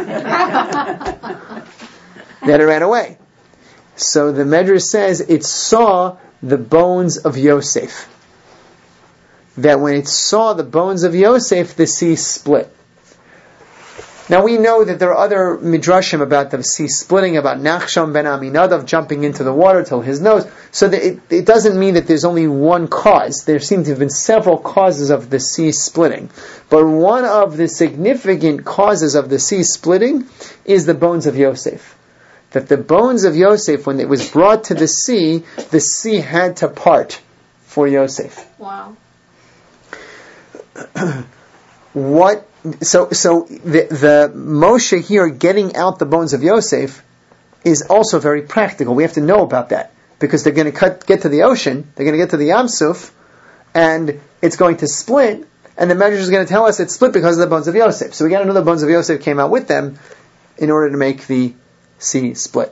That it ran away. So the Medrash says it saw the bones of Yosef. That when it saw the bones of Yosef, the sea split. Now we know that there are other midrashim about the sea splitting, about Nachshon ben Aminadav jumping into the water till his nose. So that it doesn't mean that there's only one cause. There seem to have been several causes of the sea splitting. But one of the significant causes of the sea splitting is the bones of Yosef. That the bones of Yosef, when it was brought to the sea had to part for Yosef. Wow. So the Moshe here getting out the bones of Yosef is also very practical. We have to know about that because they're going to get to the ocean, they're going to get to the Yam Suf, and it's going to split, And the Medrash is going to tell us it's split because of the bones of Yosef. So we got to know the bones of Yosef came out with them in order to make the sea split.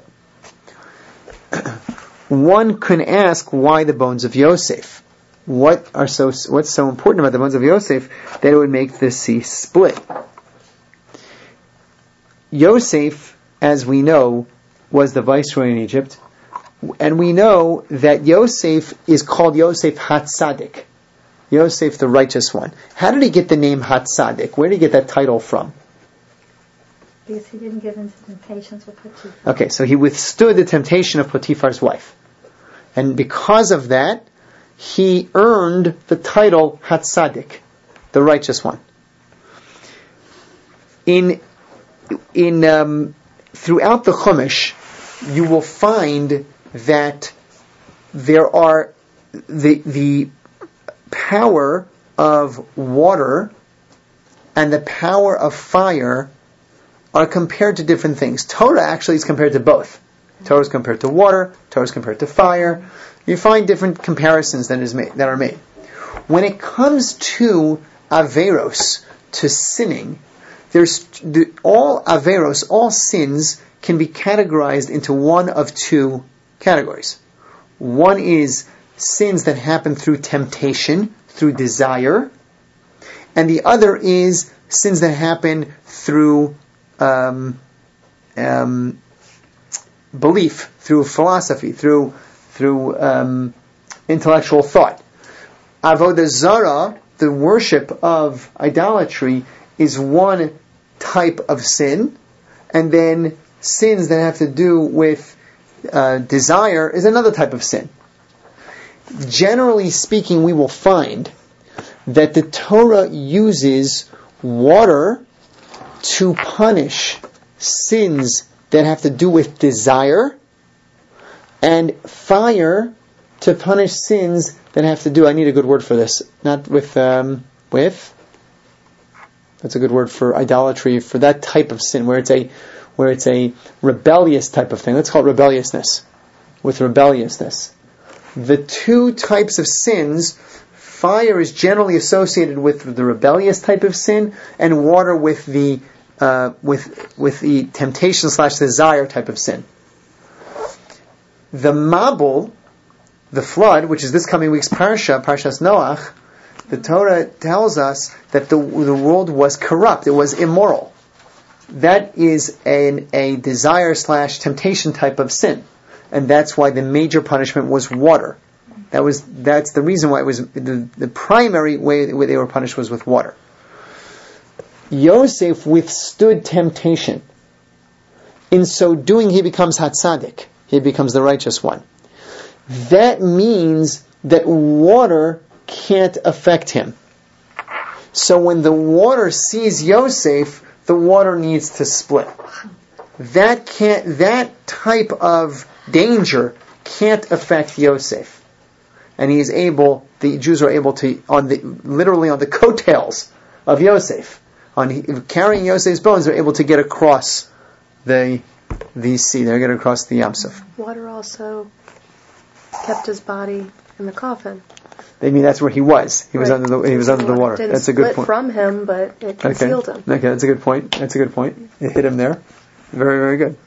One can ask why the bones of Yosef. What's so important about the bones of Yosef that it would make the sea split? Yosef, as we know, was the viceroy in Egypt, and we know that Yosef is called Yosef Hatzadik, Yosef the righteous one. How did he get the name Hatzadik? Where did he get that title from? Because he didn't give in to temptations with Potiphar. Okay, so he withstood the temptation of Potiphar's wife. And because of that, he earned the title Hatzadik, the righteous one. Throughout the Chumash, you will find that there are the power of water and the power of fire are compared to different things. Torah actually is compared to both. Torah is compared to water, Torah is compared to fire. You find different comparisons that are made. When it comes to Averos, to sinning, all Averos, all sins, can be categorized into one of two categories. One is sins that happen through temptation, through desire, and the other is sins that happen through belief, through philosophy, through intellectual thought. Avodah Zarah, the worship of idolatry, is one type of sin, and then sins that have to do with desire is another type of sin. Generally speaking, we will find that the Torah uses water to punish sins that have to do with desire, and fire to punish sins that have to do, I need a good word for this, not with, that's a good word for idolatry, for that type of sin, where it's a rebellious type of thing. Let's call it rebelliousness. With rebelliousness. The two types of sins, fire is generally associated with the rebellious type of sin, and water with the temptation / desire type of sin. The Mabul, the flood, which is this coming week's Parashas Noach, the Torah tells us that the world was corrupt, it was immoral. That is a desire / temptation type of sin. And that's why the major punishment was water. That's the reason why it was the primary way they were punished was with water. Yosef withstood temptation. In so doing, he becomes Hatzadik. He becomes the righteous one. That means that water can't affect him. So when the water sees Yosef, the water needs to split. That type of danger can't affect Yosef. And the Jews are able to, literally on the coattails of Yosef, on carrying Yosef's bones, they're able to get across the sea. They're getting across the Yam Suf. Water also kept his body in the coffin. I mean, that's where he was. He was under the water. Didn't That's a good point. From him, but it concealed him. Okay, that's a good point. It hit him there. Very, very good.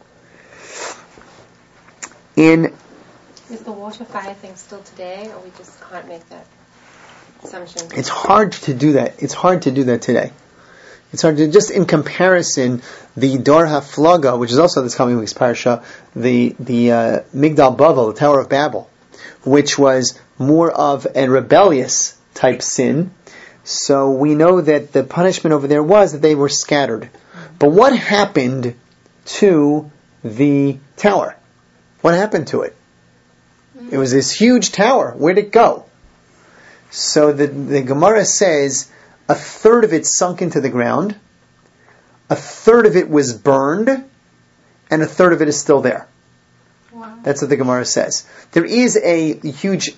Is the water fire thing still today, or we just can't make that assumption? It's hard to do that. It's hard to do that today. It's hard to, just in comparison, the Dor HaFlaga, which is also this coming week's parasha, the Migdal Bavel, the Tower of Babel, which was more of a rebellious type sin. So we know that the punishment over there was that they were scattered. But what happened to the tower? What happened to it? It was this huge tower. Where'd it go? So the Gemara says a third of it sunk into the ground, a third of it was burned, and a third of it is still there. Wow. That's what the Gemara says. There is a huge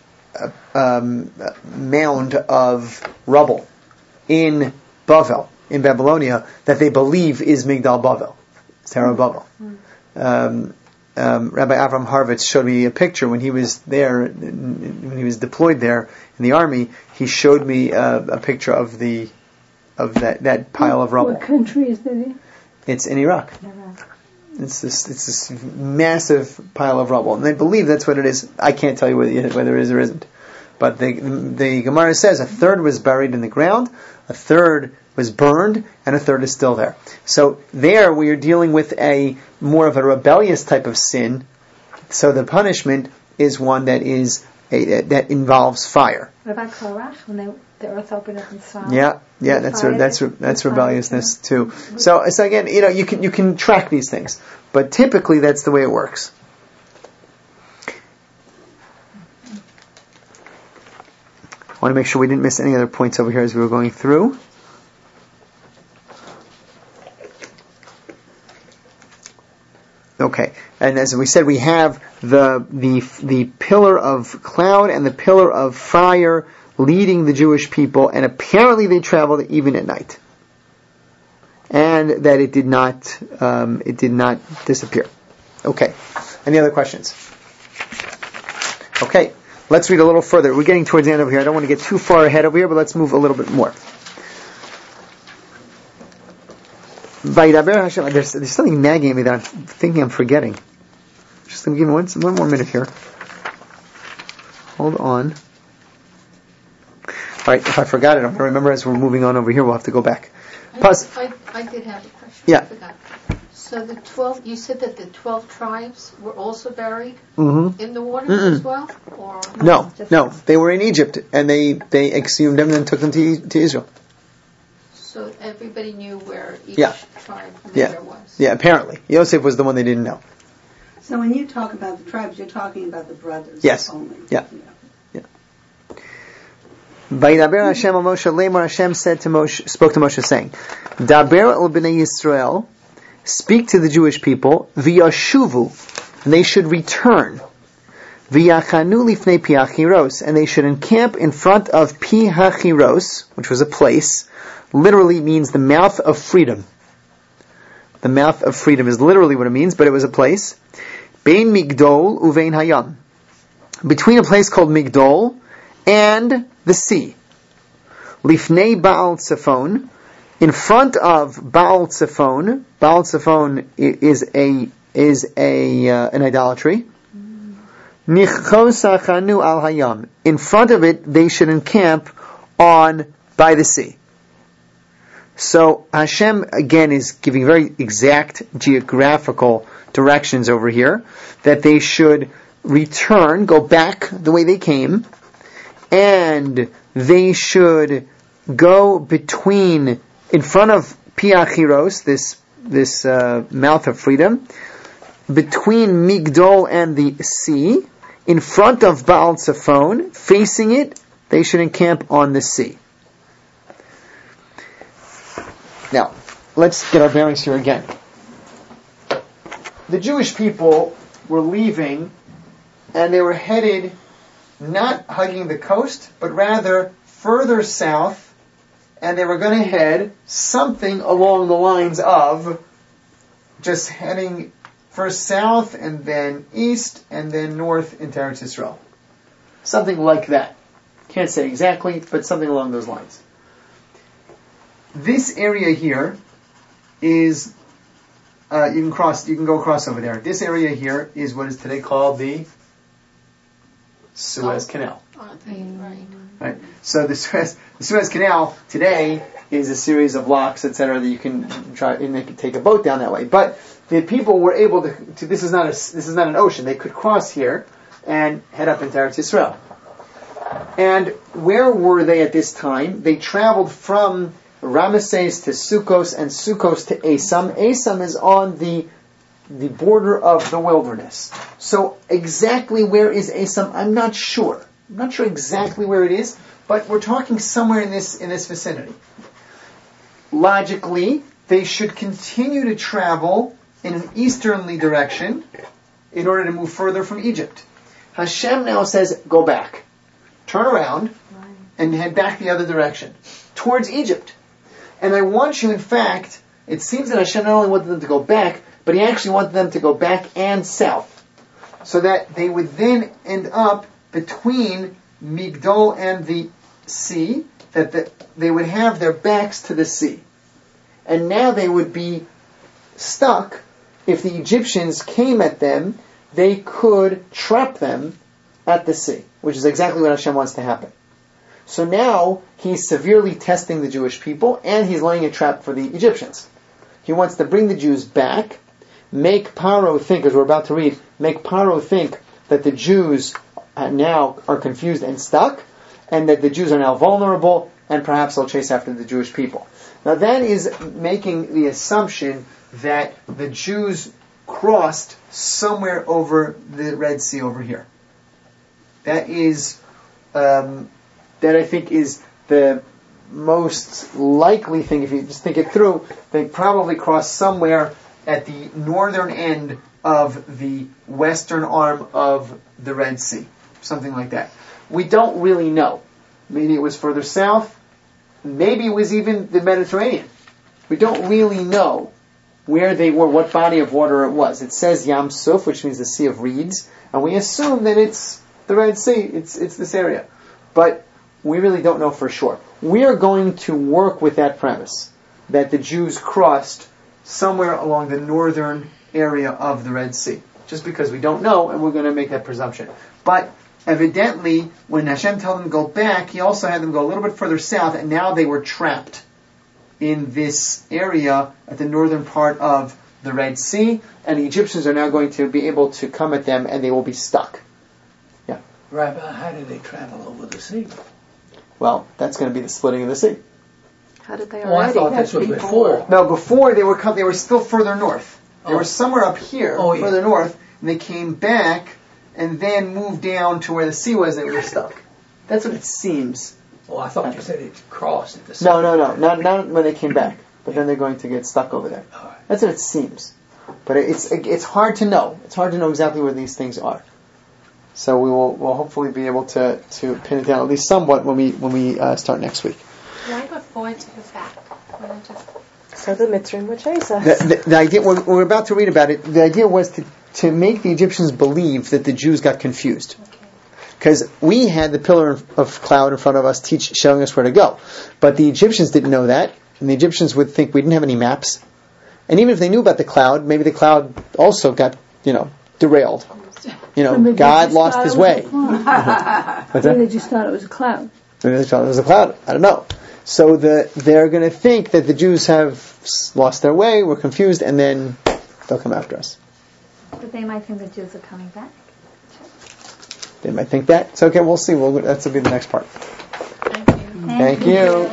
mound of rubble in Bavel, in Babylonia, that they believe is Migdal Bavel, Tower of Bavel. Rabbi Avram Harvitz showed me a picture when he was there, when he was deployed there in the army. He showed me a picture of that pile of rubble. What country is that in? It's in Iraq. It's this massive pile of rubble, and they believe that's what it is. I can't tell you whether it is or isn't. But the Gemara says a third was buried in the ground, a third was burned, and a third is still there. So there we are dealing with a more of a rebellious type of sin. So the punishment is one that is that involves fire. What about Korach, when the earth opened up and saw? Yeah, that's rebelliousness too. So again, you can track these things, but typically that's the way it works. I want to make sure we didn't miss any other points over here as we were going through. Okay, and as we said, we have the pillar of cloud and the pillar of fire leading the Jewish people, and apparently they traveled even at night, and that it did not disappear. Okay, any other questions? Okay. Let's read a little further. We're getting towards the end over here. I don't want to get too far ahead over here, but let's move a little bit more. There's something nagging at me that I'm thinking I'm forgetting. Just going to give me one more minute here. Hold on. Alright, if I forgot it, I'm going to remember as we're moving on over here. We'll have to go back. I did have a question. Yeah. I forgot. So you said that the 12 tribes were also buried in the water as well? Or No. They were in Egypt, and they exhumed them and then took them to Israel. So everybody knew where each tribe was? Yeah, apparently. Yosef was the one they didn't know. So when you talk about the tribes, you're talking about the brothers only. Yeah. Vayidaber Hashem al Moshe Lemar, Hashem spoke to Moshe saying, Daber el b'nei Yisrael, speak to the Jewish people, v'yashuvu, and they should return, v'yachanu lifnei pi hachiros, and they should encamp in front of pi hachiros, which was a place, literally means the mouth of freedom. The mouth of freedom is literally what it means, but it was a place. Bein Migdol uvein Hayam, between a place called Migdol and the sea. Lifnei Baal Tzafon, in front of Baal Tzafon. Baal Tzafon is an idolatry. Nichosachanu al Hayam, in front of it they should encamp by the sea. So Hashem again is giving very exact geographical directions over here, that they should return, go back the way they came, and they should go in front of Pi Hachiros, this mouth of freedom, between Migdol and the sea, in front of Baal Tzafon, facing it, they should encamp on the sea. Now, let's get our bearings here again. The Jewish people were leaving, and they were headed not hugging the coast, but rather further south, and they were going to head something along the lines of just heading first south, and then east, and then north into Eretz Yisrael. Something like that. Can't say exactly, but something along those lines. This area here is, you can go across over there. This area here is what is today called the Suez Canal. Right. So the Suez Canal today is a series of locks, etc., that you can try, and they can take a boat down that way. But the people were able to this is not an ocean. They could cross here and head up into Eretz Yisrael. And where were they at this time? They traveled from Ramesses to Sukkos, and Sukkos to Asam. Asam is on the border of the wilderness. So exactly where is Asam? I'm not sure. I'm not sure exactly where it is, but we're talking somewhere in this vicinity. Logically, they should continue to travel in an easterly direction in order to move further from Egypt. Hashem now says, go back. Turn around and head back the other direction, towards Egypt. And I want you, in fact, it seems that Hashem not only wanted them to go back, but he actually wanted them to go back and south, so that they would then end up between Migdol and the sea, that they would have their backs to the sea. And now they would be stuck. If the Egyptians came at them, they could trap them at the sea, which is exactly what Hashem wants to happen. So now he's severely testing the Jewish people, and he's laying a trap for the Egyptians. He wants to bring the Jews back, make Paro think, as we're about to read, make Paro think that the Jews now are confused and stuck, and that the Jews are now vulnerable, and perhaps they'll chase after the Jewish people. Now that is making the assumption that the Jews crossed somewhere over the Red Sea over here. That is, that I think is the most likely thing. If you just think it through, they probably crossed somewhere at the northern end of the western arm of the Red Sea. Something like that. We don't really know. Maybe it was further south. Maybe it was even the Mediterranean. We don't really know where they were, what body of water it was. It says Yam Suf, which means the Sea of Reeds, and we assume that it's the Red Sea. It's this area. But we really don't know for sure. We are going to work with that premise, that the Jews crossed somewhere along the northern area of the Red Sea. Just because we don't know, and we're going to make that presumption. But evidently, when Hashem told them to go back, He also had them go a little bit further south, and now they were trapped in this area at the northern part of the Red Sea, and the Egyptians are now going to be able to come at them, and they will be stuck. Yeah. Rabbi, how did they travel over the sea? Well, that's going to be the splitting of the sea. How did they Oh, I already? thought this was before. No, before they were still further north. They were somewhere up here, further north, and they came back and then moved down to where the sea was, and they were stuck. That's what it seems. Oh, I thought you said it crossed at the sea. No, not when they came back. But then they're going to get stuck over there. That's what it seems. But it's hard to know. It's hard to know exactly where these things are. So we'll hopefully be able to pin it down at least somewhat when we start next week. Why before to the fact? Why not just... So the Mitzrayim would chase us. The idea, we're about to read about it, the idea was to make the Egyptians believe that the Jews got confused. Because we had the pillar of cloud in front of us showing us where to go. But the Egyptians didn't know that, and the Egyptians would think we didn't have any maps. And even if they knew about the cloud, maybe the cloud also got, derailed. God lost His way. Maybe they just thought it was a cloud. Maybe they thought it was a cloud. I don't know. So they're going to think that the Jews have lost their way, we're confused, and then they'll come after us. But they might think the Jews are coming back. They might think that. It's okay, we'll see. That will be the next part. Thank you.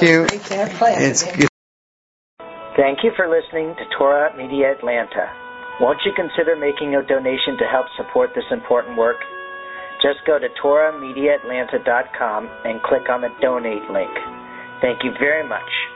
It's good. Thank you for listening to Torah Media Atlanta. Won't you consider making a donation to help support this important work? Just go to TorahMediaAtlanta.com and click on the donate link. Thank you very much.